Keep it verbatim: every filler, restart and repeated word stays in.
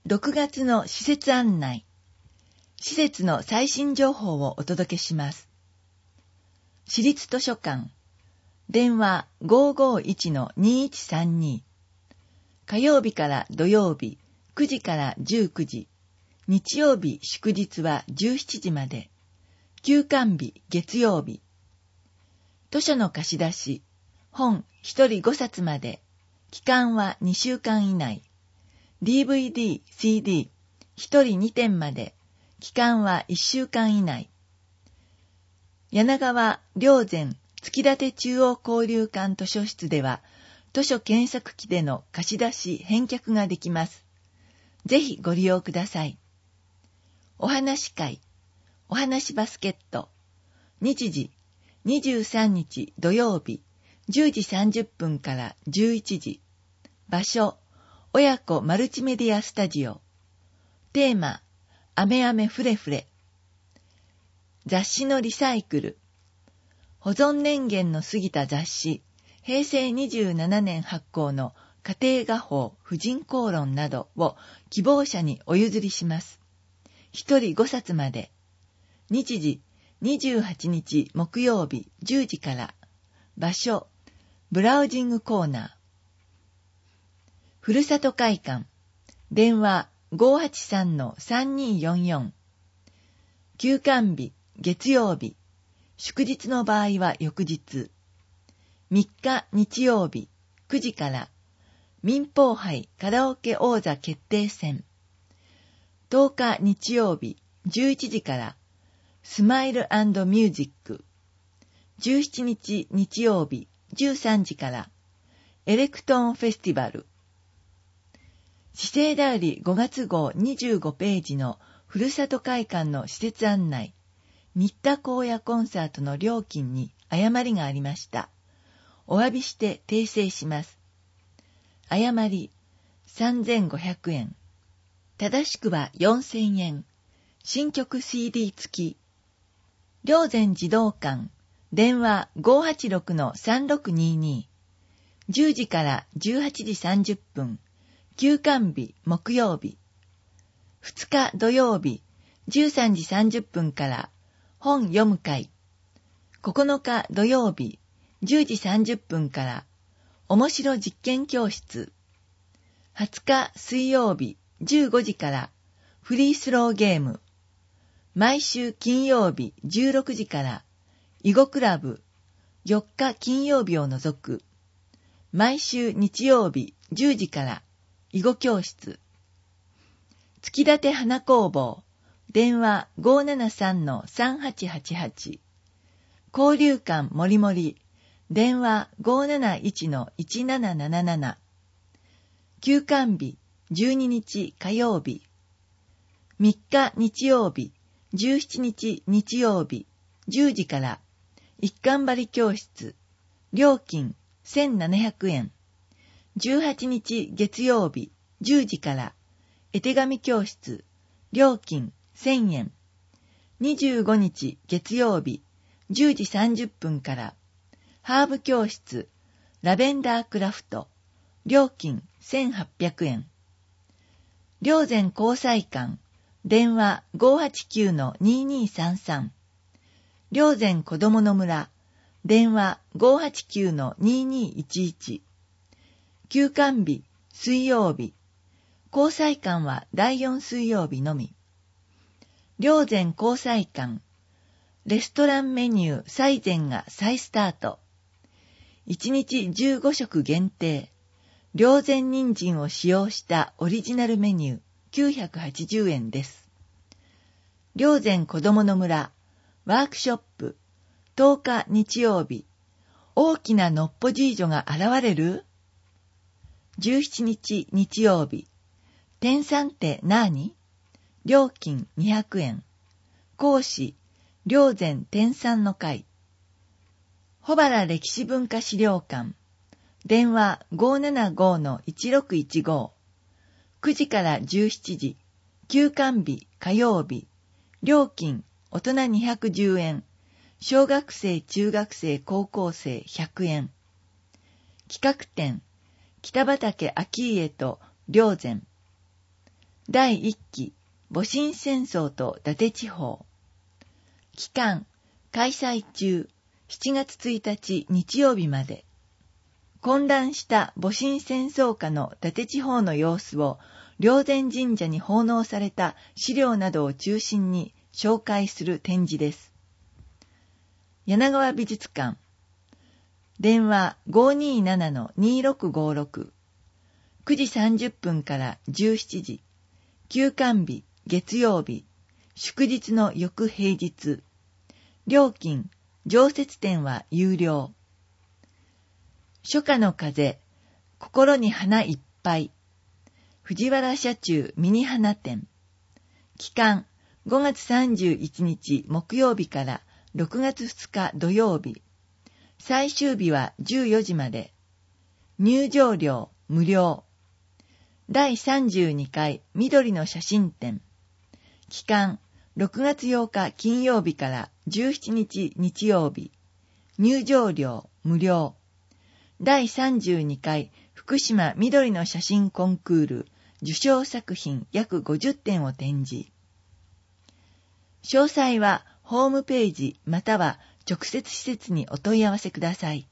ろくがつの施設案内、施設の最新情報をお届けします。市立図書館、電話 ごーごーいちのにいちさんに、火曜日から土曜日くじからじゅうくじ、日曜日祝日はじゅうしちじまで、休館日月曜日。図書の貸し出し、本ひとりごさつまで、期間はにしゅうかん以内。ディーブイディー、シーディー、ひとりにてんまで、期間はいっしゅうかん以内。柳川霊山月立中央交流館図書室では、図書検索機での貸し出し返却ができます。ぜひご利用ください。お話会、お話バスケット、日時、にじゅうさんにち土曜日、じゅうじさんじゅっぷんからじゅういちじ。場所、親子マルチメディアスタジオ。テーマ、アメアメフレフレ。雑誌のリサイクル。保存年限の過ぎた雑誌、へいせいにじゅうななねん発行の家庭画報、婦人公論などを希望者にお譲りします。ひとりごさつまで。日時、にじゅうはちにち木曜日じゅうじから。場所、ブラウジングコーナー。ふるさと会館。電話 ごーはちさんのさんにーよんよん。休館日、月曜日。祝日の場合は翌日。みっか日曜日、くじから。民放杯カラオケ王座決定戦。とおか日曜日、じゅういちじから。スマイル&ミュージック。じゅうしちにち日曜日、じゅうさんじから。エレクトーンフェスティバル。市政だよりごがつごうにじゅうごページのふるさと会館の施設案内、新田荒野コンサートの料金に誤りがありました。お詫びして訂正します。誤りさんぜんごひゃくえん。正しくはよんせんえん。新曲 シーディー 付き。霊山児童館。電話 ごーはちろくのさんろくにーにー。じゅうじからじゅうはちじさんじゅっぷん。休館日木曜日。ふつか土曜日じゅうさんじさんじゅっぷんから本読む会。ここのか土曜日じゅうじさんじゅっぷんから面白実験教室。はつか水曜日じゅうごじからフリースローゲーム。毎週金曜日じゅうろくじから囲碁クラブ。よっか金曜日を除く。毎週日曜日じゅうじから囲碁教室。月立花工房。電話 ごーななさんのさんはちはちはち。交流館もりもり。電話 ごーなないちのいちなななななな。休館日じゅうににち火曜日。みっか日曜日じゅうしちにち日曜日じゅうじから一貫張り教室。料金せんななひゃくえん。じゅうはちにち月曜日じゅうじから絵手紙教室。料金せんえん。にじゅうごにち月曜日じゅうじさんじゅっぷんからハーブ教室。ラベンダークラフト。料金せんはっぴゃくえん。霊山交際館。電話 ごーはちきゅうのにーにーさんさん。霊山子どもの村。電話 ごーはちきゅうのにーにーいちいち。休館日水曜日。交際館はだいよん水曜日のみ。霊山交際館。レストランメニュー最善が再スタート。いちにちじゅうごしょく限定。霊山人参を使用したオリジナルメニューきゅうひゃくはちじゅうえんです。霊山子どもの村。ワークショップ。とおか日曜日。大きなのっぽじいじょが現れる？じゅうしちにち日曜日。天さんってなーに？料金にひゃくえん。講師、霊山天さんの会。保原歴史文化資料館。電話 ごーななごのいちろくいちご。くじからじゅうしちじ。休館日火曜日。料金大人にひゃくじゅうえん。小学生、中学生、高校生ひゃくえん。企画展、北畠顕家と霊山。 だいいっき戊辰戦争と伊達地方。期間、開催中、しちがつついたち日曜日まで。混乱した戊辰戦争下の伊達地方の様子を霊山神社に奉納された資料などを中心に紹介する展示です。柳川美術館。電話 ごーにーななのにーろくごーろく。くじさんじゅっぷんからじゅうしちじ。休館日、月曜日。祝日の翌平日。料金、常設展は有料。初夏の風、心に花いっぱい。藤原社中ミニ花展。期間、ごがつさんじゅういちにち木曜日からろくがつふつか土曜日。最終日はじゅうよじまで。入場料無料。だいさんじゅうにかい緑の写真展。期間、ろくがつようか金曜日からじゅうしちにち日曜日。入場料無料。だいさんじゅうにかい福島緑の写真コンクール受賞作品約ごじゅってんを展示。詳細はホームページまたは直接施設にお問い合わせください。